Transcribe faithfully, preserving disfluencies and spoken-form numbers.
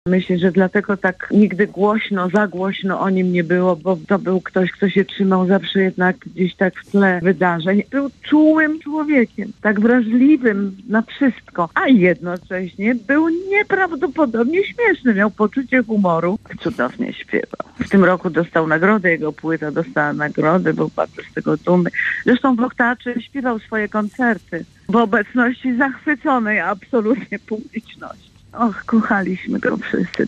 Myślę, że dlatego tak nigdy głośno, za głośno o nim nie było, bo to był ktoś, kto się trzymał zawsze jednak gdzieś tak w tle wydarzeń. Był czułym człowiekiem, tak wrażliwym na wszystko, a jednocześnie był nieprawdopodobnie śmieszny. Miał poczucie humoru. Cudownie śpiewał. W tym roku dostał nagrodę, jego płyta dostała nagrodę, był bardzo z tego dumny. Zresztą w Oktaczy śpiewał swoje koncerty w obecności zachwyconej absolutnie publiczności. Och, kochaliśmy go wszyscy.